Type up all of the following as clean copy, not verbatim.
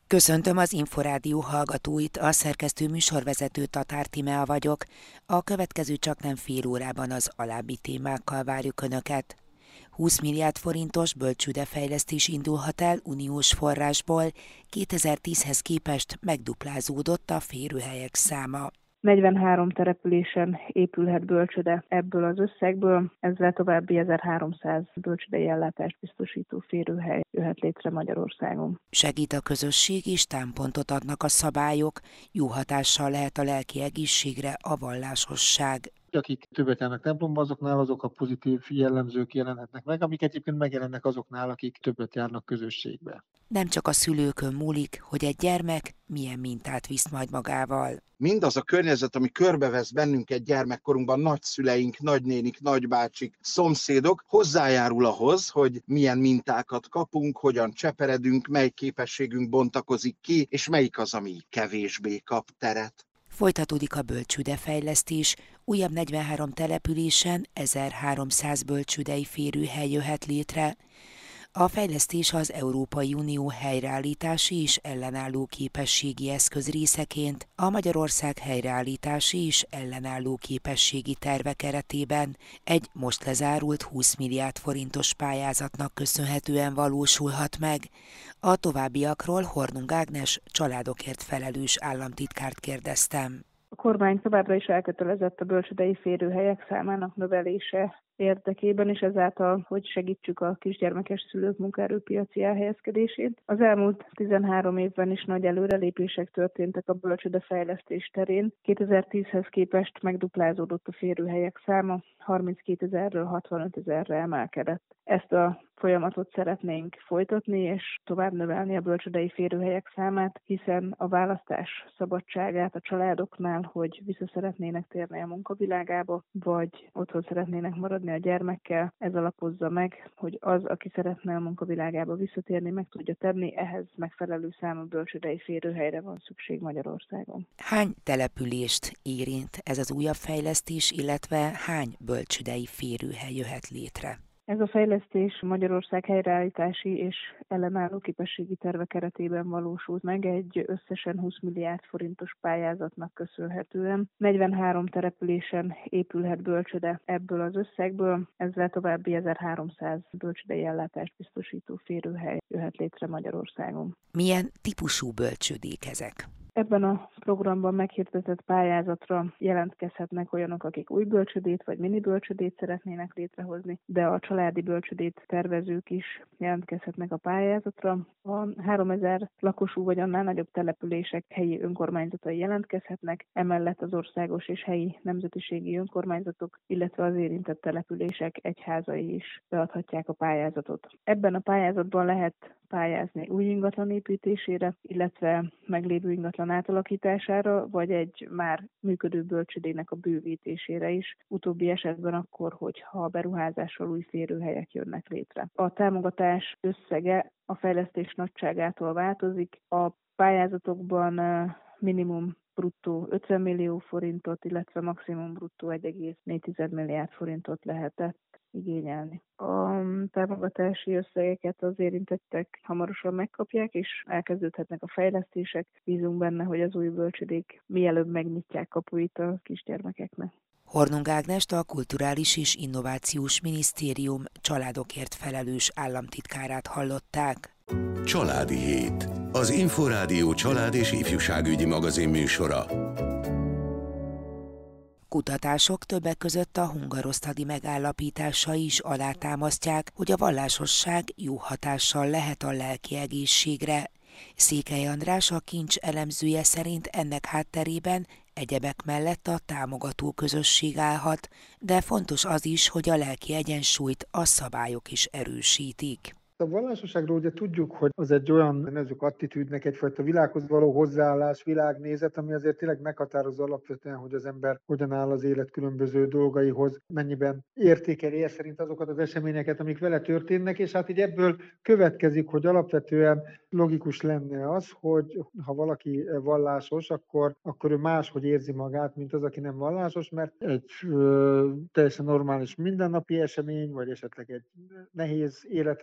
Köszöntöm az Inforádió hallgatóit, a szerkesztő műsorvezető Tatár Tímea vagyok. A következő csaknem fél órában az alábbi témákkal várjuk Önöket. 20 milliárd forintos bölcsődefejlesztés indulhat el uniós forrásból, 2010-hez képest megduplázódott a férőhelyek száma. 43 településen épülhet bölcsőde ebből az összegből, ezzel további 1300 bölcsődei ellátást biztosító férőhely jöhet létre Magyarországon. Segít a közösség és támpontot adnak a szabályok, jó hatással lehet a lelki egészségre a vallásosság. Akik többet járnak templomba, azoknál azok a pozitív jellemzők jelenhetnek meg, amik egyébként megjelennek azoknál, akik többet járnak közösségbe. Nem csak a szülőkön múlik, hogy egy gyermek milyen mintát visz majd magával. Mindaz a környezet, ami körbevesz bennünket gyermekkorunkban, nagyszüleink, nagynénik, nagybácsik, szomszédok, hozzájárul ahhoz, hogy milyen mintákat kapunk, hogyan cseperedünk, mely képességünk bontakozik ki, és melyik az, ami kevésbé kap teret. Folytatódik a bölcsődefejlesztés, újabb 43 településen 1300 bölcsődei férőhely jöhet létre. A fejlesztés az Európai Unió helyreállítási és ellenálló képességi eszköz részeként a Magyarország helyreállítási és ellenálló képességi terve keretében egy most lezárult 20 milliárd forintos pályázatnak köszönhetően valósulhat meg. A továbbiakról Hornung Ágnes családokért felelős államtitkárt kérdeztem. A kormány továbbra is elkötelezett a bölcsődei férőhelyek számának növelése érdekében, és ezáltal, hogy segítsük a kisgyermekes szülők munkaerőpiaci elhelyezkedését. Az elmúlt 13 évben is nagy előrelépések történtek a bölcsődefejlesztés terén. 2010-hez képest megduplázódott a férőhelyek száma, 32 000-ről 65 000-re emelkedett. Ezt a folyamatot szeretnénk folytatni, és tovább növelni a bölcsődei férőhelyek számát, hiszen a választás szabadságát a családoknál, hogy vissza szeretnének térni a munkavilágába, vagy otthon szeretnének maradni a gyermekkel, ez alapozza meg, hogy az, aki szeretne a munkavilágába visszatérni, meg tudja tenni, ehhez megfelelő számú bölcsődei férőhelyre van szükség Magyarországon. Hány települést érint ez az újabb fejlesztés, illetve hány bölcsődei férőhely jöhet létre? Ez a fejlesztés Magyarország helyreállítási és ellenálló képességi terve keretében valósult meg egy összesen 20 milliárd forintos pályázatnak köszönhetően. 43 településen épülhet bölcsőde ebből az összegből, ezzel további 1300 bölcsődei ellátást biztosító férőhely jöhet létre Magyarországon. Milyen típusú bölcsődék ezek? Ebben a programban meghirdetett pályázatra jelentkezhetnek olyanok, akik új bölcsődét vagy mini bölcsődét szeretnének létrehozni, de a családi bölcsődét tervezők is jelentkezhetnek a pályázatra. A 3000 lakosú vagy annál nagyobb települések helyi önkormányzatai jelentkezhetnek, emellett az országos és helyi nemzetiségi önkormányzatok, illetve az érintett települések egyházai is beadhatják a pályázatot. Ebben a pályázatban lehet pályázni új ingatlan építésére, illetve meglévő ingatlan átalakítására, vagy egy már működő bölcsődének a bővítésére is, utóbbi esetben akkor, hogyha a beruházással új férőhelyek jönnek létre. A támogatás összege a fejlesztés nagyságától változik, a pályázatokban minimum bruttó 50 millió forintot, illetve maximum bruttó 1,4 milliárd forintot lehetett igényelni. A támogatási összegeket az érintettek hamarosan megkapják, és elkezdődhetnek a fejlesztések. Bízunk benne, hogy az új bölcsődék mielőbb megnyitják kapuit a kisgyermekeknek. Hornung Ágnest, a Kulturális és Innovációs Minisztérium családokért felelős államtitkárát hallották. Családi Hét. Az Inforádió család- és ifjúságügyi magazin műsora. Kutatások többek között a hungarosztadi megállapítása is alátámasztják, hogy a vallásosság jó hatással lehet a lelki egészségre. Székely András, a Kincs elemzője szerint ennek hátterében egyebek mellett a támogató közösség állhat, de fontos az is, hogy a lelki egyensúlyt a szabályok is erősítik. A vallásosságról ugye tudjuk, hogy az egy olyan, nevezzük attitűdnek, egyfajta világhoz való hozzáállás, világnézet, ami azért tényleg meghatározza alapvetően, hogy az ember hogyan áll az élet különböző dolgaihoz, mennyiben értékeli szerint azokat az eseményeket, amik vele történnek, és hát így ebből következik, hogy alapvetően logikus lenne az, hogy ha valaki vallásos, akkor ő máshogy érzi magát, mint az, aki nem vallásos, mert egy teljesen normális mindennapi esemény, vagy esetleg egy nehéz életesemény,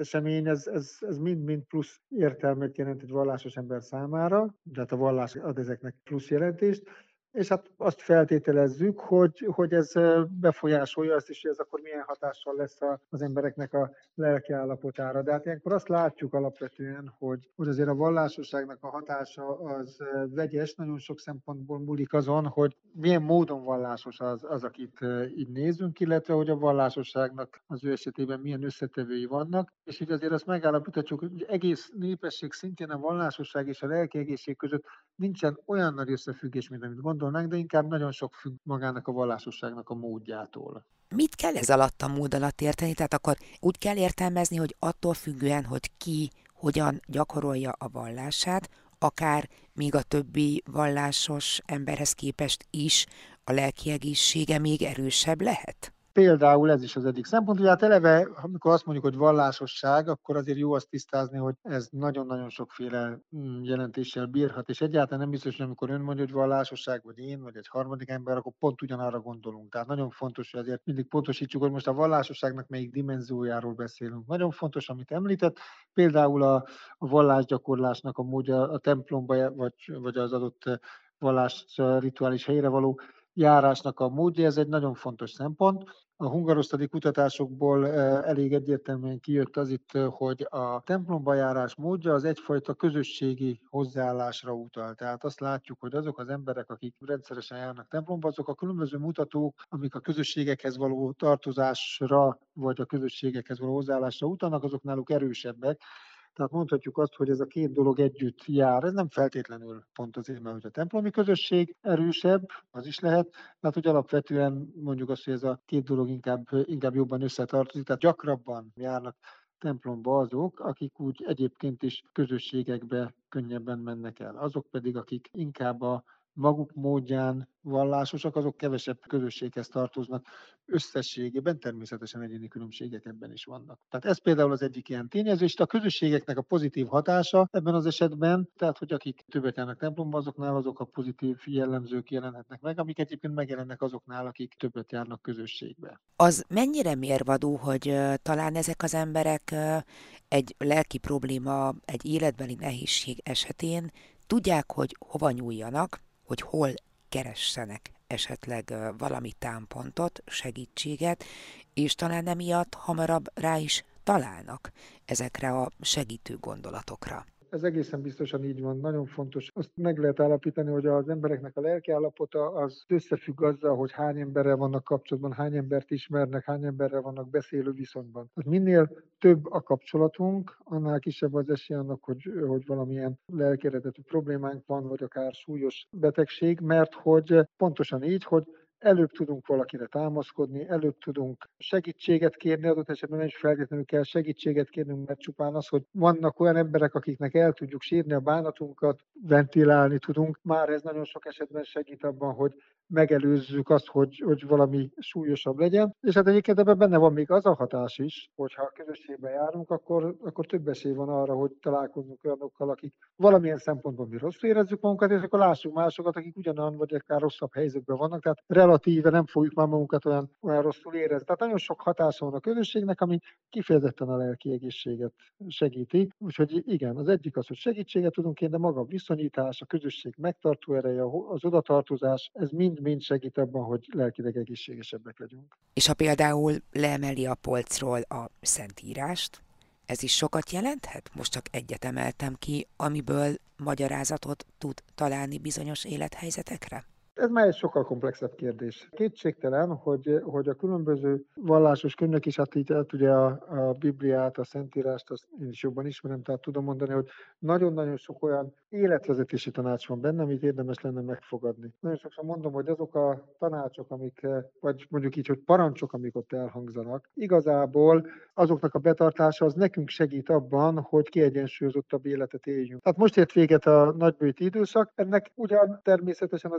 törvény, ez mind-mind plusz értelmet jelent egy vallásos ember számára, tehát a vallás ad ezeknek plusz jelentést, és hát azt feltételezzük, hogy ez befolyásolja azt is, hogy ez akkor milyen hatással lesz az embereknek a lelki állapotára. De hát ilyenkor azt látjuk alapvetően, hogy azért a vallásosságnak a hatása az vegyes, nagyon sok szempontból múlik azon, hogy milyen módon vallásos az akit így nézünk, illetve hogy a vallásosságnak az ő esetében milyen összetevői vannak, és így azért azt megállapíthatjuk, hogy egész népesség szintjén a vallásosság és a lelki egészség között nincsen olyan nagy összefüggés, mint amit gondolnánk, de inkább nagyon sok függ magának a vallásosságnak a módjától. Mit kell ez alatt a mód alatt érteni? Tehát akkor úgy kell értelmezni, hogy attól függően, hogy ki hogyan gyakorolja a vallását, akár még a többi vallásos emberhez képest is a lelki egészsége még erősebb lehet? Például ez is az egyik szempont, hogy hát eleve, amikor azt mondjuk, hogy vallásosság, akkor azért jó azt tisztázni, hogy ez nagyon-nagyon sokféle jelentéssel bírhat, és egyáltalán nem biztos, hogy amikor ön mondja, hogy vallásosság, vagy én, vagy egy harmadik ember, akkor pont ugyanarra gondolunk. Tehát nagyon fontos, hogy azért mindig pontosítsuk, hogy most a vallásosságnak melyik dimenziójáról beszélünk. Nagyon fontos, amit említett, például a vallásgyakorlásnak a módja a templomba, vagy az adott vallás rituális helyre való járásnak a módja, ez egy nagyon fontos szempont. A hungarosztadi kutatásokból elég egyértelműen kijött az itt, hogy a templomba járás módja az egyfajta közösségi hozzáállásra utal. Tehát azt látjuk, hogy azok az emberek, akik rendszeresen járnak templomba, azok a különböző mutatók, amik a közösségekhez való tartozásra, vagy a közösségekhez való hozzáállásra utalnak, azok náluk erősebbek. Tehát mondhatjuk azt, hogy ez a két dolog együtt jár. Ez nem feltétlenül pont azért, mert hogy a templomi közösség erősebb, az is lehet, tehát hogy alapvetően mondjuk azt, hogy ez a két dolog inkább jobban összetartozik, tehát gyakrabban járnak templomba azok, akik úgy egyébként is közösségekbe könnyebben mennek el. Azok pedig, akik inkább a maguk módján vallásosak, azok kevesebb közösséghez tartoznak. Összességében természetesen egyéni különbségek ebben is vannak. Tehát ez például az egyik ilyen tényező, és a közösségeknek a pozitív hatása ebben az esetben, tehát hogy akik többet járnak templomba, azoknál azok a pozitív jellemzők jelenhetnek meg, amik egyébként megjelennek azoknál, akik többet járnak közösségbe. Az mennyire mérvadó, hogy talán ezek az emberek egy lelki probléma, egy életbeli nehézség esetén tudják, hogy hova nyúljanak, hogy hol keressenek esetleg valami támpontot, segítséget, és talán emiatt hamarabb rá is találnak ezekre a segítő gondolatokra. Ez egészen biztosan így van, nagyon fontos. Azt meg lehet állapítani, hogy az embereknek a lelki állapota az összefügg azzal, hogy hány emberrel vannak kapcsolatban, hány embert ismernek, hány emberrel vannak beszélő viszonyban. Hát minél több a kapcsolatunk, annál kisebb az esély annak, hogy valamilyen lelki eredetű problémánk van, vagy akár súlyos betegség, mert hogy pontosan így, hogy előbb tudunk valakire támaszkodni, előbb tudunk segítséget kérni, adott esetben nem is feltétlenül kell segítséget kérnünk, mert csupán az, hogy vannak olyan emberek, akiknek el tudjuk sírni a bánatunkat, ventilálni tudunk, már ez nagyon sok esetben segít abban, hogy megelőzzük azt, hogy valami súlyosabb legyen. És hát egyébként ebben benne van még az a hatás is, hogyha a közösségben járunk, akkor több esély van arra, hogy találkozunk olyanokkal, akik valamilyen szempontból mi rosszul érezzük magunkat, és akkor lássuk másokat, akik ugyanolyan vagy akár rosszabb helyzetben vannak, tehát relatíve nem fogjuk már magunkat olyan rosszul érezni. Tehát nagyon sok hatása van a közösségnek, ami kifejezetten a lelki egészséget segíti. Úgyhogy igen, az egyik az, hogy segítséget tudunk kérni, de maga a viszonyítás, a közösség megtartó ereje, az odatartozás, ez mind segít abban, hogy lelkileg egészségesebbek legyünk. És ha például leemeli a polcról a Szentírást, ez is sokat jelenthet? Most csak egyet emeltem ki, amiből magyarázatot tud találni bizonyos élethelyzetekre? Ez már egy sokkal komplexebb kérdés. Kétségtelen, hogy a különböző vallásos könyvek is, hát így ugye a Bibliát, a Szentírást, azt én is jobban ismerem, tehát tudom mondani, hogy nagyon-nagyon sok olyan életvezetési tanács van benne, amit érdemes lenne megfogadni. Nagyon sokszor mondom, hogy azok a tanácsok, vagy mondjuk így, hogy parancsok, amik ott elhangzanak, igazából azoknak a betartása az nekünk segít abban, hogy kiegyensúlyozottabb életet éljünk. Tehát most ért véget a nagybőti időszak, ennek ugyan természetesen az egyház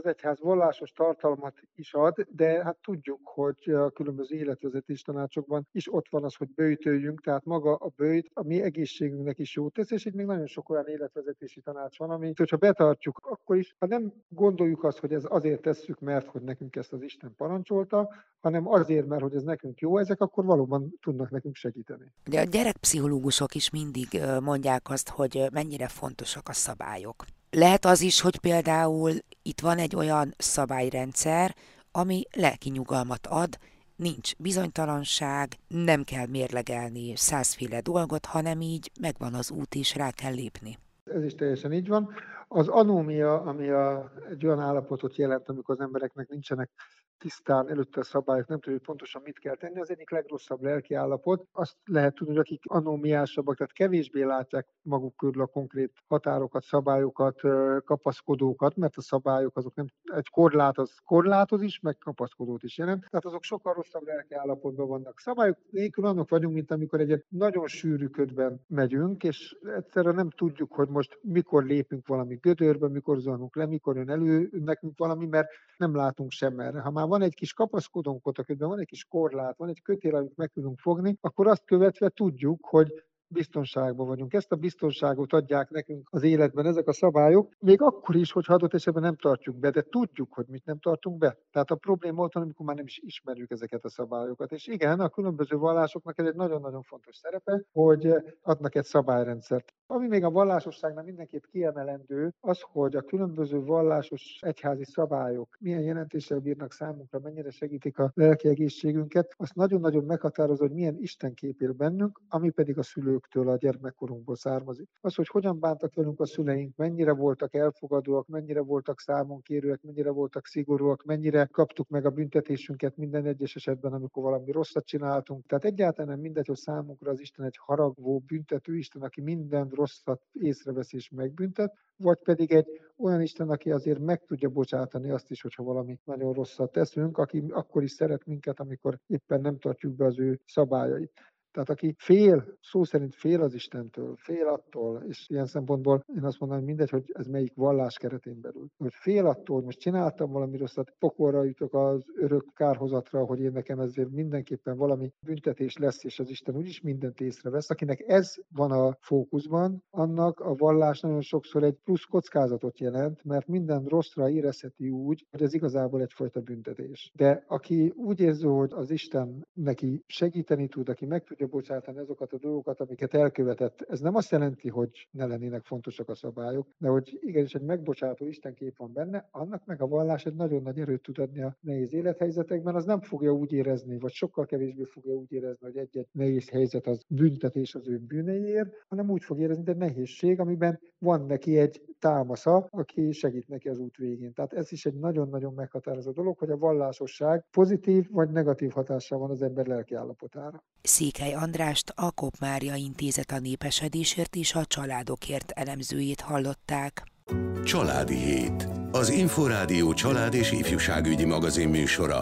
vallásos tartalmat is ad, de hát tudjuk, hogy a különböző életvezetés tanácsokban is ott van az, hogy böjtöljünk, tehát maga a böjt a mi egészségünknek is jót tesz, és itt még nagyon sok olyan életvezetési tanács van, amit, hogyha betartjuk, akkor is, ha nem gondoljuk azt, hogy ez azért tesszük, mert hogy nekünk ezt az Isten parancsolta, hanem azért, mert hogy ez nekünk jó, ezek akkor valóban tudnak nekünk segíteni. De a gyerekpszichológusok is mindig mondják azt, hogy mennyire fontosak a szabályok. Lehet az is, hogy például itt van egy olyan szabályrendszer, ami lelki nyugalmat ad, nincs bizonytalanság, nem kell mérlegelni 100-féle dolgot, hanem így megvan az út és rá kell lépni. Ez is teljesen így van. Az anómia, ami egy olyan állapotot jelent, amikor az embereknek nincsenek tisztán előtte a szabályok, nem tudjuk pontosan mit kell tenni, az egyik legrosszabb lelki állapot. Azt lehet tudni, hogy akik anómiásabbak, tehát kevésbé látják maguk körül a konkrét határokat, szabályokat, kapaszkodókat, mert a szabályok azok nem, egy korlát az korlátoz is, meg kapaszkodót is jelent. Tehát azok sokkal rosszabb lelki állapotban vannak. Szabályok nélkül annak vagyunk, mint amikor egy nagyon sűrű ködben megyünk, és egyszerűen nem tudjuk, hogy most mikor lépünk valami gödörbe, mikor zuhanunk le, mikor jön elő nekünk valami, mert nem látunk sem erre. Ha már van egy kis kapaszkodónk ott a ködben, van egy kis korlát, van egy kötél, amit meg tudunk fogni, akkor azt követve tudjuk, hogy biztonságban vagyunk. Ezt a biztonságot adják nekünk az életben ezek a szabályok, még akkor is, hogy adott esetben nem tartjuk be, de tudjuk, hogy mit nem tartunk be. Tehát a probléma ott van, amikor már nem is ismerjük ezeket a szabályokat. És igen, a különböző vallásoknak ez egy nagyon-nagyon fontos szerepe, hogy adnak egy szabályrendszert. Ami még a vallásosságnál mindenképp kiemelendő, az, hogy a különböző vallásos egyházi szabályok milyen jelentéssel bírnak számunkra, mennyire segítik a lelki egészségünket, azt nagyon-nagyon meghatározza, hogy milyen istenkép él bennünk, ami pedig a szülőktől, a gyermekkorunkból származik. Az, hogy hogyan bántak velünk a szüleink, mennyire voltak elfogadóak, mennyire voltak számonkérőek, mennyire voltak szigorúak, mennyire kaptuk meg a büntetésünket minden egyes esetben, amikor valami rosszat csináltunk. Tehát egyáltalán nem mindegy, hogy számunkra az Isten egy haragvó, büntető Isten, aki minden rosszat észrevesz és megbüntet, vagy pedig egy olyan Isten, aki azért meg tudja bocsátani azt is, hogyha valami nagyon rosszat teszünk, aki akkor is szeret minket, amikor éppen nem tartjuk be az ő szabályait. Tehát aki fél, szó szerint fél az Istentől, fél attól, és ilyen szempontból én azt mondom, hogy mindegy, hogy ez melyik vallás keretén belül. Hogy fél attól, hogy most csináltam valami rosszat, pokolra jutok az örök kárhozatra, hogy én nekem ezért mindenképpen valami büntetés lesz, és az Isten úgyis mindent észrevesz. Akinek ez van a fókuszban, annak a vallás nagyon sokszor egy plusz kockázatot jelent, mert minden rosszra érezheti úgy, hogy ez igazából egyfajta büntetés. De aki úgy érzi, hogy az Isten neki segíteni tud, aki meg tudja bocsátani azokat a dolgokat, amiket elkövetett. Ez nem azt jelenti, hogy ne lennének fontosak a szabályok, de hogy igenis egy megbocsátó istenkép van benne, annak meg a vallás egy nagyon nagy erőt tud adni a nehéz élethelyzetekben, az nem fogja úgy érezni, vagy sokkal kevésbé fogja úgy érezni, hogy egy-egy nehéz helyzet az büntetés az ő bűneiért, hanem úgy fog érezni, hogy egy nehézség, amiben van neki egy támasza, aki segít neki az út végén. Tehát ez is egy nagyon-nagyon meghatározó dolog, hogy a vallásosság pozitív vagy negatív hatással van az ember lelki állapotára. Székely Andrást, a Kopp Mária Intézet a népesedésért és a családokért elemzőjét hallották. Családi Hét. Az Inforádió család és ifjúságügyi magazin műsora.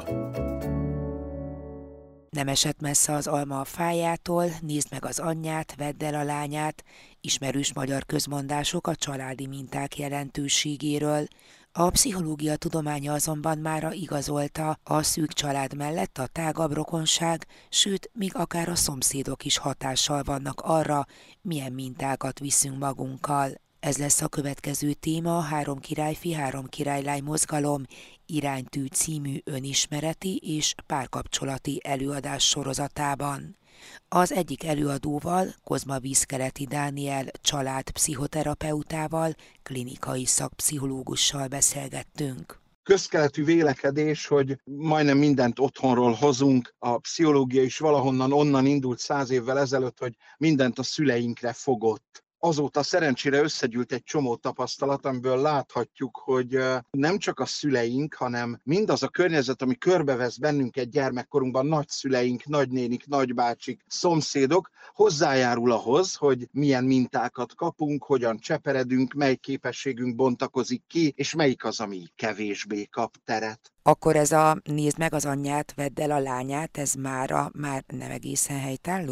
Nem esett messze az alma a fájától, nézd meg az anyját, vedd el a lányát, ismerős magyar közmondások a családi minták jelentőségéről. A pszichológia tudománya azonban mára igazolta, a szűk család mellett a tágabb rokonság, sőt, még akár a szomszédok is hatással vannak arra, milyen mintákat viszünk magunkkal. Ez lesz a következő téma a 3 királyfi, 3 királylány mozgalom iránytű című önismereti és párkapcsolati előadás sorozatában. Az egyik előadóval, Kozma Vízkeleti Dániel családpszichoterapeutával, klinikai szakpszichológussal beszélgettünk. Közkeletű vélekedés, hogy majdnem mindent otthonról hozunk. A pszichológia is valahonnan onnan indult 100 évvel ezelőtt, hogy mindent a szüleinkre fogott. Azóta szerencsére összegyűlt egy csomó tapasztalat, amiből láthatjuk, hogy nem csak a szüleink, hanem mindaz a környezet, ami körbevesz bennünket gyermekkorunkban, nagyszüleink, nagynénik, nagybácsik, szomszédok, hozzájárul ahhoz, hogy milyen mintákat kapunk, hogyan cseperedünk, mely képességünk bontakozik ki, és melyik az, ami kevésbé kap teret. Akkor ez a nézd meg az anyját, vedd el a lányát, ez már nem egészen helytálló?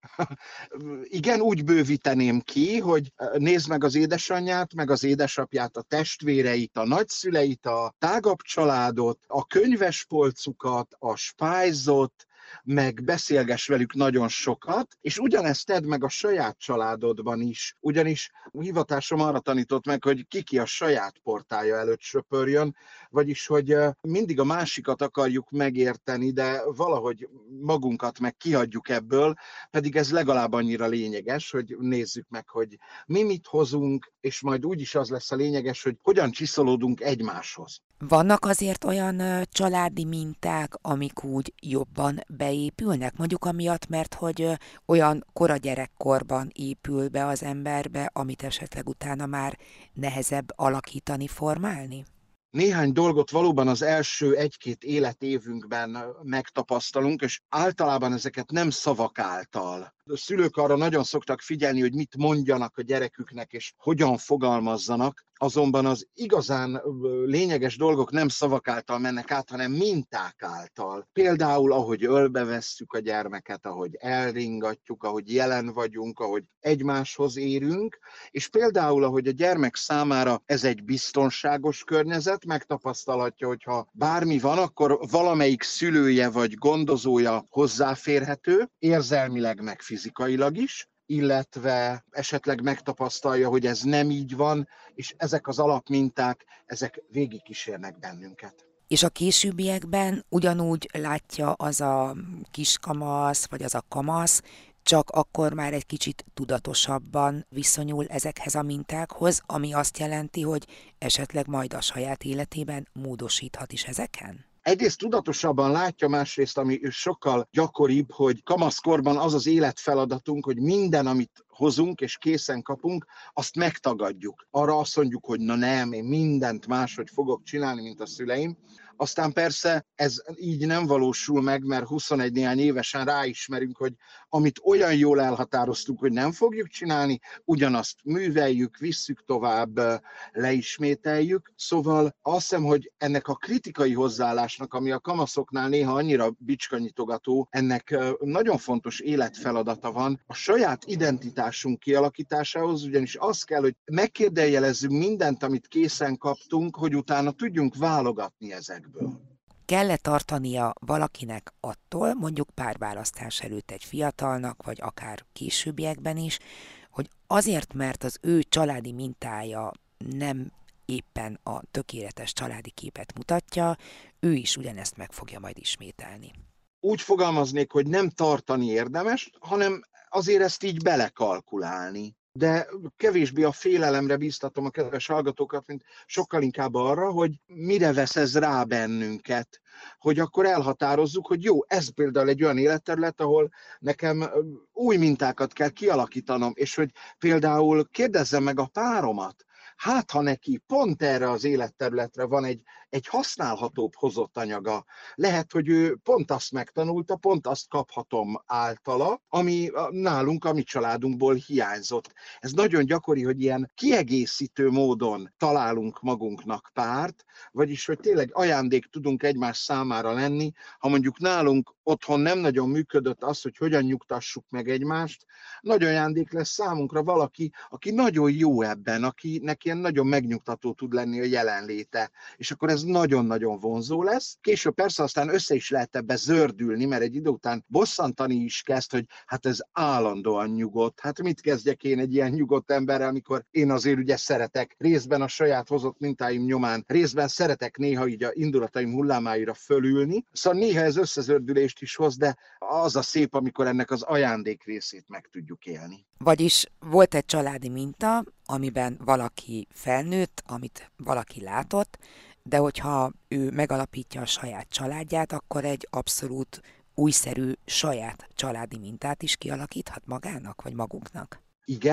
Igen, úgy bővíteném ki, hogy nézd meg az édesanyját, meg az édesapját, a testvéreit, a nagyszüleit, a tágabb családot, a könyvespolcukat, a spájzot, meg beszélgess velük nagyon sokat, és ugyanezt tedd meg a saját családodban is, ugyanis a hivatásom arra tanított meg, hogy ki a saját portája előtt söpörjön, vagyis, hogy mindig a másikat akarjuk megérteni, de valahogy magunkat meg kihagyjuk ebből, pedig ez legalább annyira lényeges, hogy nézzük meg, hogy mi mit hozunk, és majd úgyis az lesz a lényeges, hogy hogyan csiszolódunk egymáshoz. Vannak azért olyan családi minták, amik úgy jobban beépülnek, mondjuk amiatt, mert hogy olyan kora gyerekkorban épül be az emberbe, amit esetleg utána már nehezebb alakítani, formálni? Néhány dolgot valóban az első 1-2 életévünkben megtapasztalunk, és általában ezeket nem szavak által. A szülők arra nagyon szoktak figyelni, hogy mit mondjanak a gyereküknek, és hogyan fogalmazzanak, azonban az igazán lényeges dolgok nem szavak által mennek át, hanem minták által. Például, ahogy ölbevesszük a gyermeket, ahogy elringatjuk, ahogy jelen vagyunk, ahogy egymáshoz érünk, és például, ahogy a gyermek számára ez egy biztonságos környezet, megtapasztalhatja, hogy ha bármi van, akkor valamelyik szülője vagy gondozója hozzáférhető, érzelmileg meg fizikailag is, illetve esetleg megtapasztalja, hogy ez nem így van, és ezek az alapminták, ezek végigkísérnek bennünket. És a későbbiekben ugyanúgy látja az a kiskamasz, vagy az a kamasz, csak akkor már egy kicsit tudatosabban viszonyul ezekhez a mintákhoz, ami azt jelenti, hogy esetleg majd a saját életében módosíthat is ezeken? Egyrészt tudatosabban látja, másrészt, ami sokkal gyakoribb, hogy kamaszkorban az az életfeladatunk, hogy minden, amit hozunk és készen kapunk, azt megtagadjuk. Arra azt mondjuk, hogy na nem, én mindent máshogy fogok csinálni, mint a szüleim. Aztán persze ez így nem valósul meg, mert 21 néhány évesen ráismerünk, hogy amit olyan jól elhatároztunk, hogy nem fogjuk csinálni, ugyanazt műveljük, visszük tovább, leismételjük. Szóval azt hiszem, hogy ennek a kritikai hozzáállásnak, ami a kamaszoknál néha annyira bicskanyitogató, ennek nagyon fontos életfeladata van a saját identitásunk kialakításához, ugyanis az kell, hogy megkérdőjelezzünk mindent, amit készen kaptunk, hogy utána tudjunk válogatni ezekből. Kell-e tartania valakinek attól, mondjuk párválasztás előtt egy fiatalnak, vagy akár későbbiekben is, hogy azért, mert az ő családi mintája nem éppen a tökéletes családi képet mutatja, ő is ugyanezt meg fogja majd ismételni? Úgy fogalmaznék, hogy nem tartani érdemes, hanem azért ezt így belekalkulálni. De kevésbé a félelemre bíztatom a kedves hallgatókat, mint sokkal inkább arra, hogy mire vesz ez rá bennünket. Hogy akkor elhatározzuk, hogy jó, ez például egy olyan életterület, ahol nekem új mintákat kell kialakítanom, és hogy például kérdezzem meg a páromat, hát ha neki pont erre az életterületre van egy használhatóbb hozott anyaga, lehet, hogy ő pont azt megtanulta, pont azt kaphatom általa, ami nálunk, a mi családunkból hiányzott. Ez nagyon gyakori, hogy ilyen kiegészítő módon találunk magunknak párt, vagyis, hogy tényleg ajándék tudunk egymás számára lenni, ha mondjuk nálunk otthon nem nagyon működött az, hogy hogyan nyugtassuk meg egymást, nagy ajándék lesz számunkra valaki, aki nagyon jó ebben, akinek ilyen nagyon megnyugtató tud lenni a jelenléte, és akkor ez nagyon-nagyon vonzó lesz. Később persze aztán össze is lehet ebbe zördülni, mert egy idő után bosszantani is kezd, hogy hát ez állandóan nyugodt. Hát mit kezdjek én egy ilyen nyugodt emberrel, amikor én azért ugye szeretek részben a saját hozott mintáim nyomán, részben szeretek néha így a indulataim hullámáira fölülni. Szóval néha ez összezördülést is hoz, de az a szép, amikor ennek az ajándék részét meg tudjuk élni. Vagyis volt egy családi minta, amiben valaki felnőtt, amit valaki látott, de hogyha ő megalapítja a saját családját, akkor egy abszolút újszerű saját családi mintát is kialakíthat magának, vagy magunknak. Igen,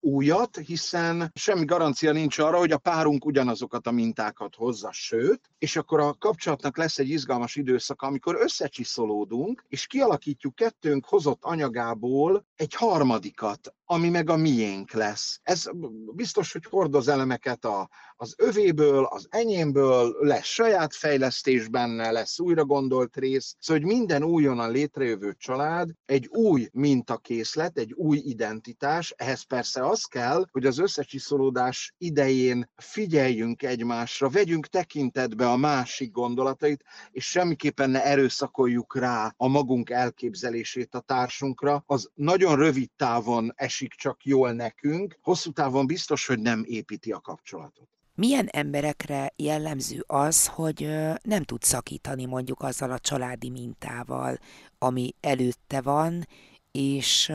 újat, hiszen semmi garancia nincs arra, hogy a párunk ugyanazokat a mintákat hozza, sőt, és akkor a kapcsolatnak lesz egy izgalmas időszaka, amikor összecsiszolódunk, és kialakítjuk kettőnk hozott anyagából egy harmadikat, ami meg a miénk lesz. Ez biztos, hogy hordoz elemeket az övéből, az enyémből, lesz saját fejlesztés benne, lesz újra gondolt rész, szóval, hogy minden újonnan létrejövő család egy új mintakészlet, egy új identitás, ehhez persze az kell, hogy az összecsiszolódás idején figyeljünk egymásra, vegyünk tekintetbe a másik gondolatait, és semmiképpen ne erőszakoljuk rá a magunk elképzelését a társunkra. Az nagyon rövid távon esik csak jól nekünk, hosszú távon biztos, hogy nem építi a kapcsolatot. Milyen emberekre jellemző az, hogy nem tud szakítani mondjuk azzal a családi mintával, ami előtte van, és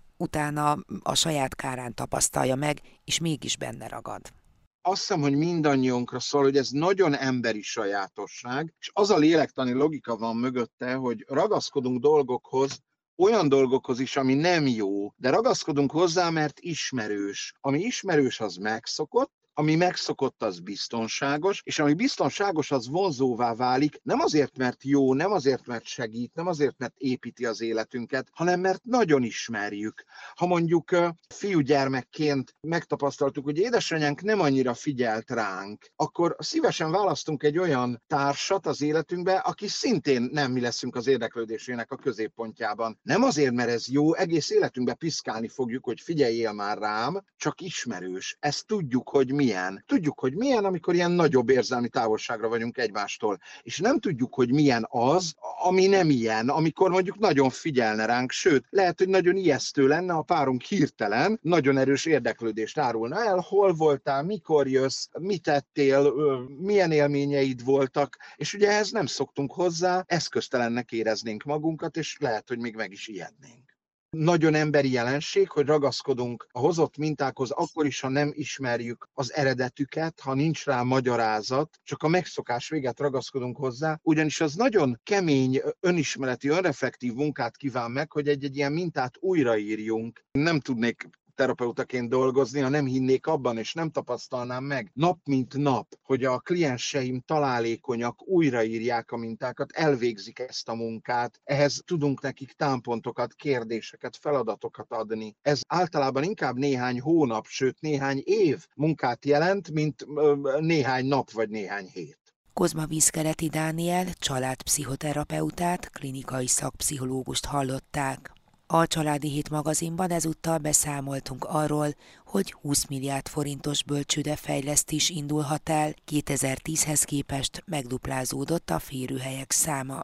utána a saját kárán tapasztalja meg, és mégis benne ragad? Azt hiszem, hogy mindannyiunkra szól, hogy ez nagyon emberi sajátosság, és az a lélektani logika van mögötte, hogy ragaszkodunk dolgokhoz, olyan dolgokhoz is, ami nem jó, de ragaszkodunk hozzá, mert ismerős. Ami ismerős, az megszokott, ami megszokott, az biztonságos, és ami biztonságos, az vonzóvá válik, nem azért, mert jó, nem azért, mert segít, nem azért, mert építi az életünket, hanem mert nagyon ismerjük. Ha mondjuk fiúgyermekként megtapasztaltuk, hogy édesanyánk nem annyira figyelt ránk, akkor szívesen választunk egy olyan társat az életünkbe, aki szintén nem mi leszünk az érdeklődésének a középpontjában. Nem azért, mert ez jó, egész életünkben piszkálni fogjuk, hogy figyeljél már rám, csak ismerős. Ezt tudjuk, hogy milyen. Tudjuk, hogy milyen, amikor ilyen nagyobb érzelmi távolságra vagyunk egymástól. És nem tudjuk, hogy milyen az, ami nem ilyen, amikor mondjuk nagyon figyelne ránk, sőt, lehet, hogy nagyon ijesztő lenne, a párunk hirtelen nagyon erős érdeklődést árulna el, hol voltál, mikor jössz, mit tettél, milyen élményeid voltak, és ugye ehhez nem szoktunk hozzá, eszköztelennek éreznénk magunkat, és lehet, hogy még meg is ijednénk. Nagyon emberi jelenség, hogy ragaszkodunk a hozott mintákhoz akkor is, ha nem ismerjük az eredetüket, ha nincs rá magyarázat, csak a megszokás véget ragaszkodunk hozzá, ugyanis az nagyon kemény, önismereti, önreflektív munkát kíván meg, hogy egy ilyen mintát újraírjunk. Nem tudnék terapeutaként dolgozni, ha nem hinnék abban, és nem tapasztalnám meg nap mint nap, hogy a klienseim találékonyak, újraírják a mintákat, elvégzik ezt a munkát, ehhez tudunk nekik támpontokat, kérdéseket, feladatokat adni. Ez általában inkább néhány hónap, sőt néhány év munkát jelent, mint néhány nap vagy néhány hét. Kozma Vízkeleti Dániel családpszichoterapeutát, klinikai szakpszichológust hallották. A Családi Hét magazinban ezúttal beszámoltunk arról, hogy 20 milliárd forintos bölcsődefejlesztés indulhat el, 2010-hez képest megduplázódott a férőhelyek száma.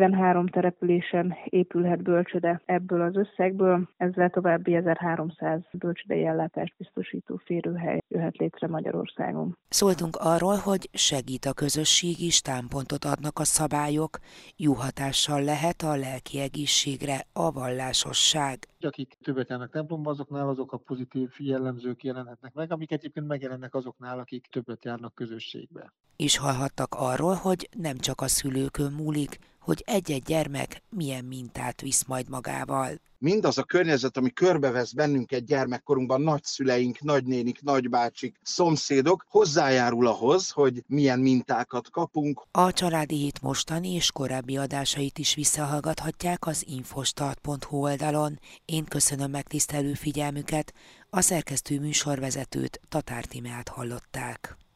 43 településen épülhet bölcsőde ebből az összegből, ezzel további 1300 bölcsődei ellátást biztosító férőhely jöhet létre Magyarországon. Szóltunk arról, hogy segít a közösség is, támpontot adnak a szabályok, jó hatással lehet a lelki egészségre a vallásosság. Akik többet járnak templomba, azoknál azok a pozitív jellemzők jelenhetnek meg, amik egyébként megjelennek azoknál, akik többet járnak közösségbe. És hallhattak arról, hogy nem csak a szülőkön múlik, hogy egy-egy gyermek milyen mintát visz majd magával. Mindaz a környezet, ami körbevesz bennünket gyermekkorunkban, nagyszüleink, nagynénik, nagybácsik, szomszédok, hozzájárul ahhoz, hogy milyen mintákat kapunk. A Családi Hét mostani és korábbi adásait is visszahallgathatják az infostart.hu oldalon. Én köszönöm megtisztelő figyelmüket, a szerkesztő műsorvezetőt, Tatár Tímeát hallották.